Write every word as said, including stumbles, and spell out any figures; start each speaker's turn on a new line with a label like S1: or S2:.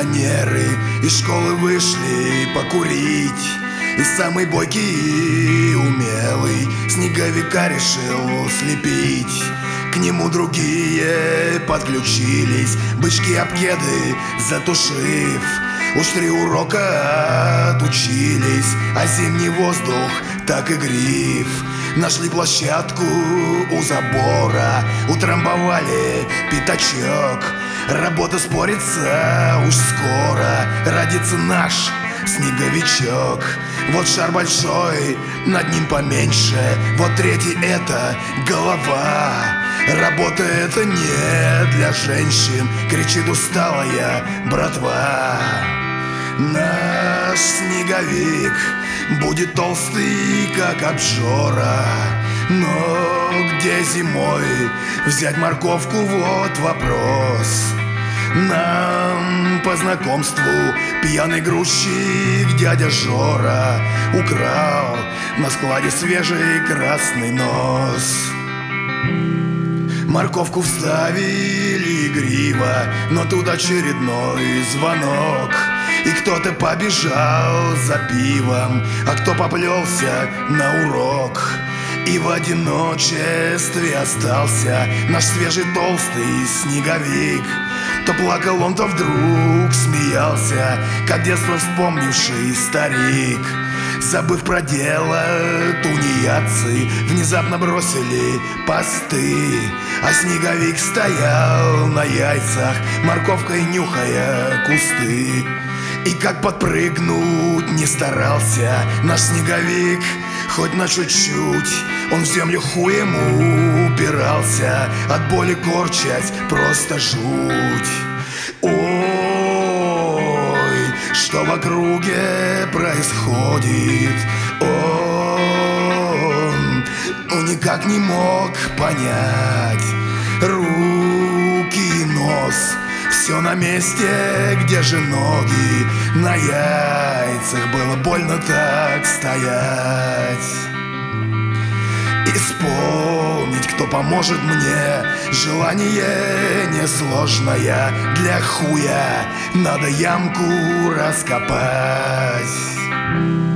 S1: пионеры из школы вышли покурить, и самый бойкий и умелый снеговика решил слепить. К нему другие подключились, бычки-обкеды затушив. Уж три урока отучились, а зимний воздух так и гриф. Нашли площадку у забора, утрамбовали пятачок. Работа спорится, уж скоро родится наш снеговичок. Вот шар большой, над ним поменьше, вот третий — это голова. Работа это не для женщин, кричит усталая братва. Наш снеговик будет толстый, как обжора. Но где зимой взять морковку, вот вопрос. Нам по знакомству пьяный грузчик дядя Жора украл на складе свежий красный нос. Морковку вставили игриво, но тут очередной звонок, и кто-то побежал за пивом, а кто поплелся на урок. И в одиночестве остался наш свежий толстый снеговик. То плакал он, то вдруг смеялся, как детство вспомнивший старик. Забыв про дело, тунеядцы внезапно бросили посты, а снеговик стоял на яйцах, морковкой нюхая кусты. И как подпрыгнуть не старался наш снеговик, хоть на чуть-чуть, он в землю хуем упирался, от боли корчась просто жуть. Ой, что в округе происходит, он ну, никак не мог понять. Руки и нос, все на месте, где же ноги? На яйцах было больно так стоять. Исполнить, кто поможет мне, желание несложное. Для хуя надо ямку раскопать.